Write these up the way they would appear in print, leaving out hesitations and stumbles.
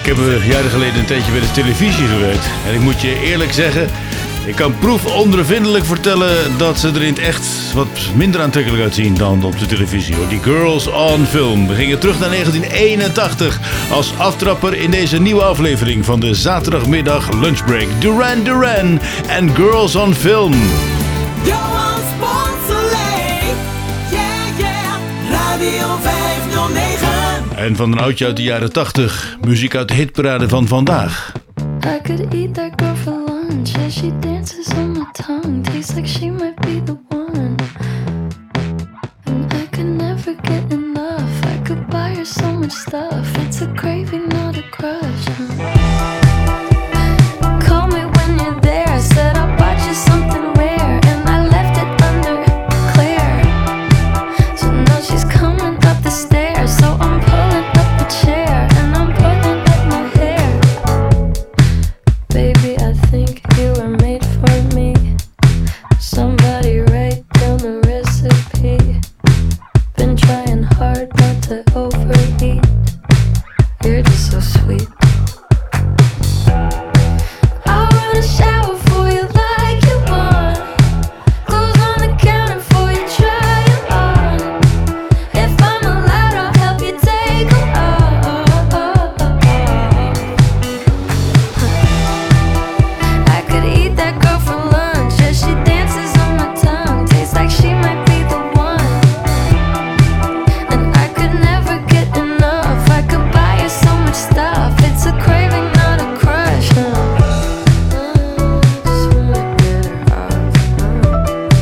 heb jaren geleden een tijdje bij de televisie gewerkt. En ik moet je eerlijk zeggen, ik kan proefondervindelijk vertellen dat ze er in het echt wat minder aantrekkelijk uitzien dan op de televisie. Hoor. Die Girls on Film. We gingen terug naar 1981 als aftrapper in deze nieuwe aflevering van de zaterdagmiddag lunchbreak. Duran Duran en Girls on Film. Johan Sponsoleil, yeah, yeah, Radio 509. En van een oudje uit de jaren 80, muziek uit de hitparade van vandaag. I could eat that girl for lunch as she dances on my tongue. Tastes like she might be the one. And I could never get enough. I could buy her so much stuff. It's a craving, not a crush. Call me when you're there. I said I'll buy you something rare. And I left it under Claire. So now she's coming up the stairs. So I'm pulling up the chair. And I'm pulling up my hair. Baby, I think you were made for me. Somebody write down the recipe. Been trying hard not to overeat. You're just so sweet. I wanna shower for you like you want. Clothes on the counter for you, try it on. If I'm allowed, I'll help you take them off. I could eat that girl for lunch as she dances on my tongue. Tastes like she might be the one. And I could never get enough. I could buy her so much stuff. It's a craving, not a crush. Just wanna get her off.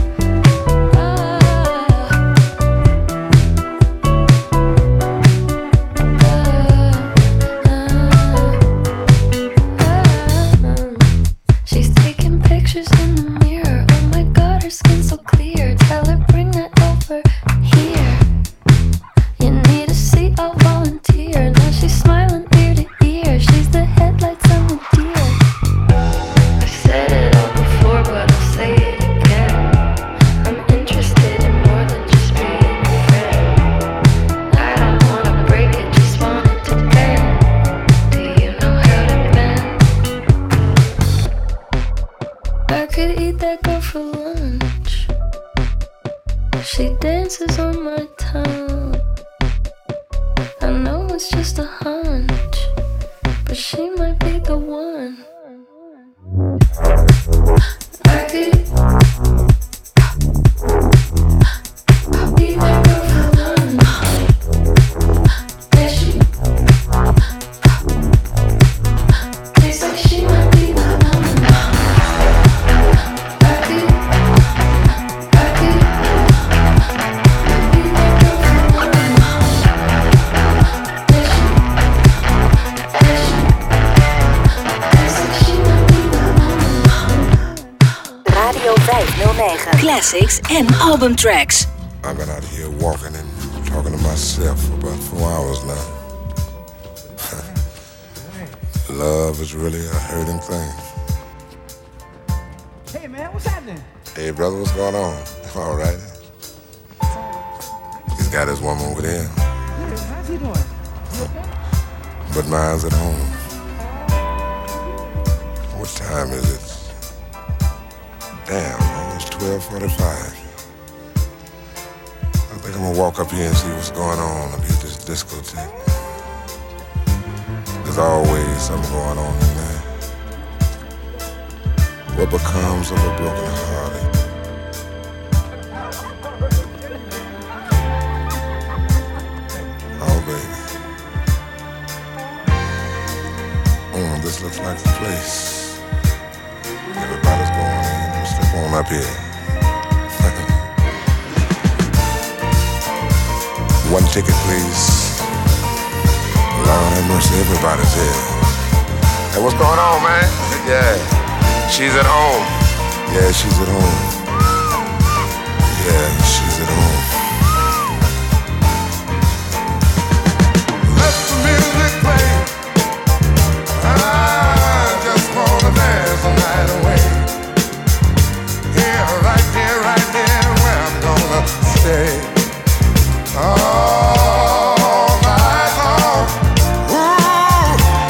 She's taking pictures in the mirror. Oh my god, her skin's so clear. Tell her bring that over here. You need a seat, I'll volunteer. Now she's smiling ear to ear. She's the headlights on the deer. I've said it all before, but I'll say it again. I'm interested in more than just being a friend. I don't wanna break it, just want it to bend. Do you know how to bend? I could eat that girl for lunch. She dances on my tongue. I know it's just a hunch, but she might be the one. I could eat that girl for lunch. Yeah, she tastes like she might be the one. I could eat that girl for lunch. Yeah, tastes like she might be the one. Radio 509. Classics en albumtracks. I've been out here walking and talking to myself for about 4 hours now. Love is really a hurting thing. Hey man, what's happening? Hey brother, what's going on? All right. He's got his woman with him, How's he doing? You okay? but mine's at home. What time is it? Damn, almost 12:45. I think I'm gonna walk up here and see what's going on up here at this discotheque. There's always something going on in there. What becomes of a broken hearted? Oh, baby. This looks like the place. Everybody's going in. Step on up here. One ticket, please. Lord have mercy, everybody's here. Hey, what's going on, man? Yeah, she's at home. Yeah, she's at home. Yeah, she's at home. Let the music play. I just wanna dance the night away. Here, right there, where I'm gonna stay. All night long. Ooh,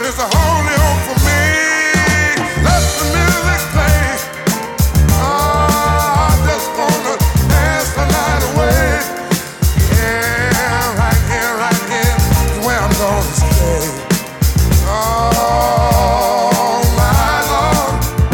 is the only hope for me. Let the music play. I just wanna dance the night away. Yeah, right here is where I'm gonna stay. All night long.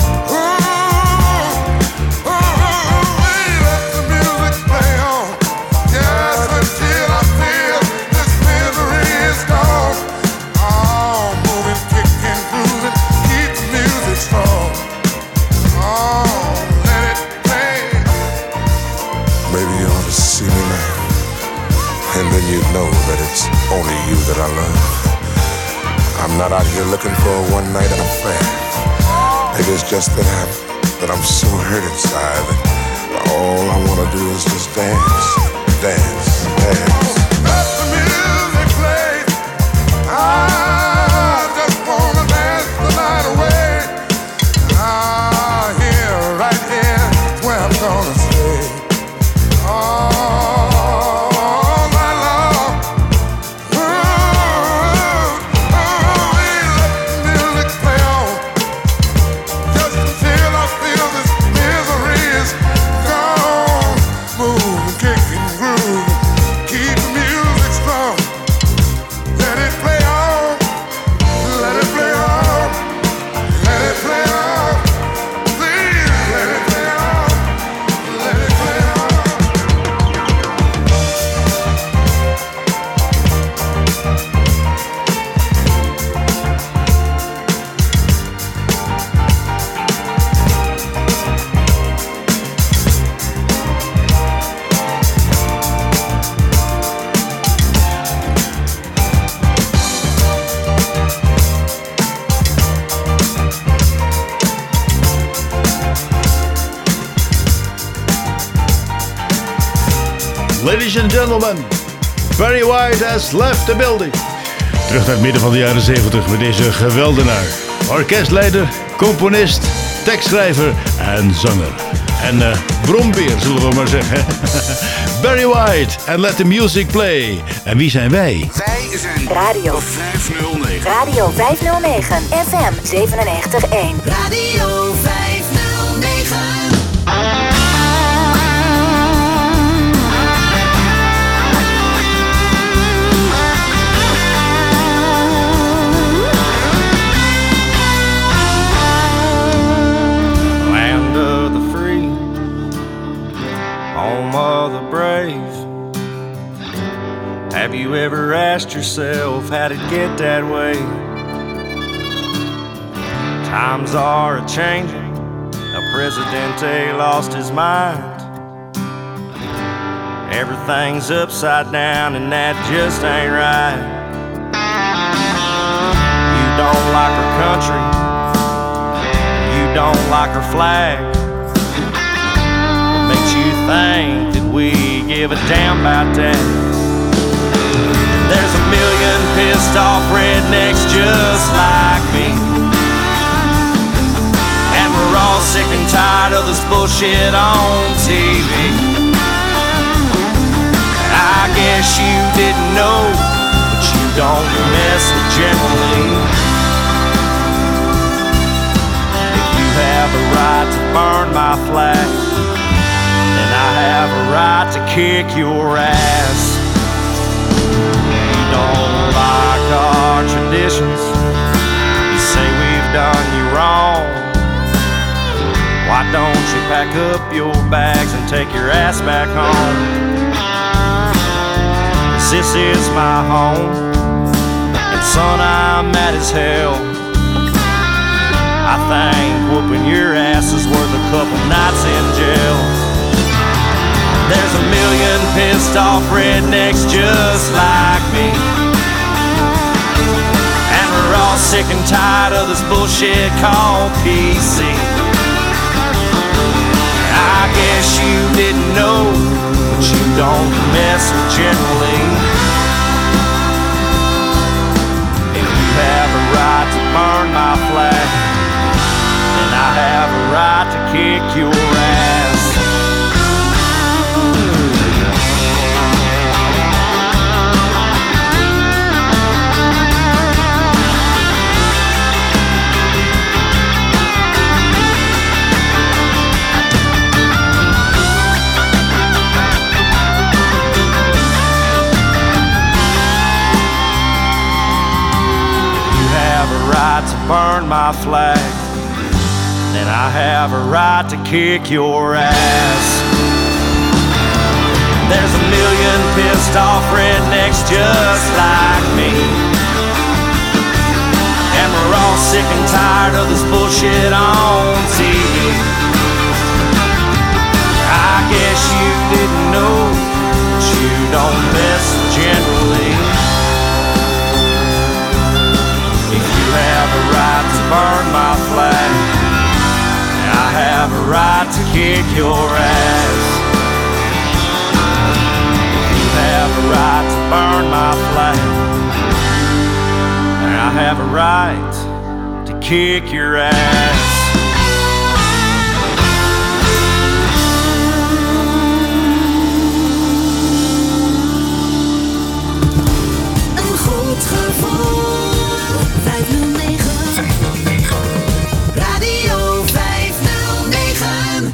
Ooh, let the music play on. Just until I feel this misery is gone. Oh, moving, kicking, grooving, keep the music strong. Oh, let it play. Maybe you ought to see me now, and then you'd know that it's only you that I love. I'm not out here looking for a one-night affair. Maybe it's just that I'm so hurt inside that all I wanna do is just dance, dance, dance. Let the music play. I just wanna dance the night away. Here, right here, is where I'm gonna stay. All night long. Let the music play on. Just until I feel this misery is gone. Move, kick and groove. Keep the music strong. Let it play on. Let it play on. Let it play on. Please let it play on. Let it play on. Ladies and gentlemen, Barry White has left the building. Terug naar het midden van de jaren 70 met deze geweldenaar. Orkestleider, componist, tekstschrijver en zanger. En brombeer, zullen we maar zeggen. Barry White and let the music play. En wie zijn wij? Wij zijn Radio 509. Radio 509. FM 97.1. Radio 509. Land of the free, home of the brave. Have you ever asked yourself how to get that way? Times are a-changing. El Presidente lost his mind. Everything's upside down and that just ain't right. You don't like our country, you don't like our flag. What makes you think that we give a damn about that? There's a million pissed off rednecks just like me, and we're all sick and tired of this bullshit on TV. I guess you didn't know, but you don't mess with General Lee. If you have a right to burn my flag, then I have a right to kick your ass. You don't like our traditions, you say we've done you wrong. Why don't you pack up your bags and take your ass back home? 'Cause this is my home, and son, I'm mad as hell. I think whooping your ass is worth a couple nights in jail. There's a million pissed off rednecks just like me, and we're all sick and tired of this bullshit called PC. I guess you didn't know, but you don't mess with General Lee. If you have a right to burn my flag, then I have a right to kick your ass. right to burn my flag, then I have a right to kick your ass. There's a million pissed off rednecks just like me, and we're all sick and tired of this bullshit on TV. I guess you didn't know that you don't mess generally. If you have a right to burn my flag, I have a right to kick your ass. Have a right to burn my flag, I have a right to kick your ass. Een goed gevoel, 509. Radio 509.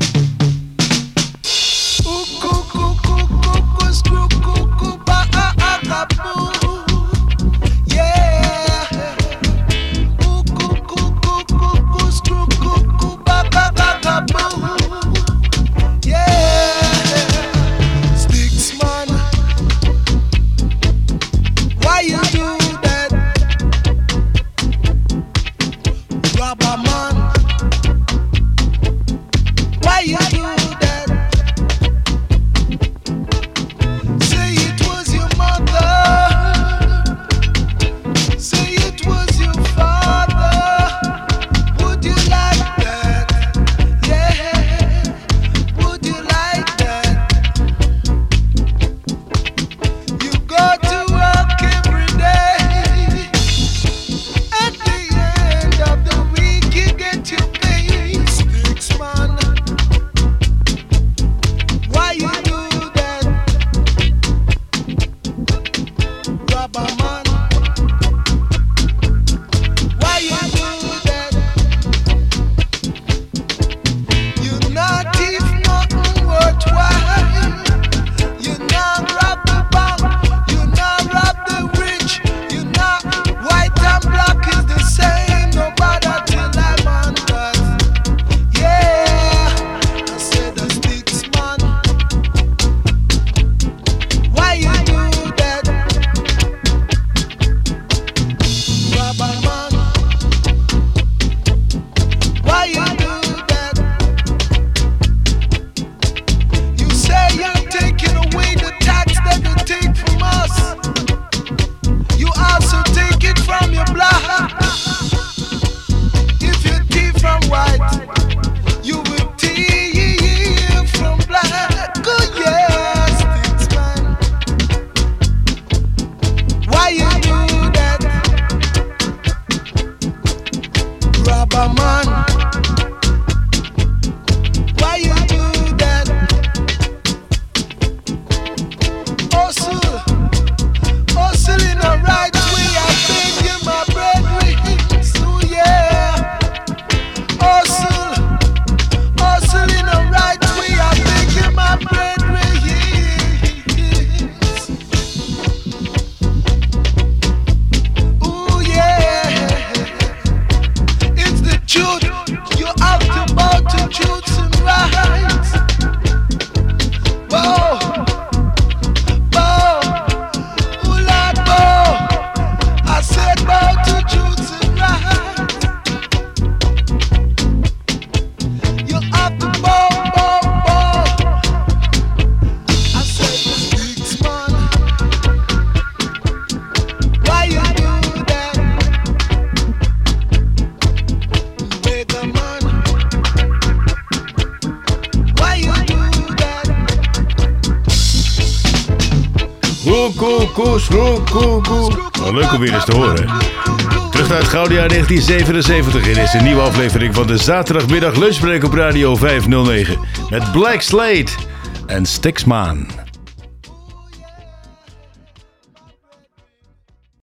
Leuk om weer eens te horen. Terug naar het gouden jaar 1977 in deze nieuwe aflevering van de zaterdagmiddag lunchbreak op Radio 509 met Black Slate en Stixman.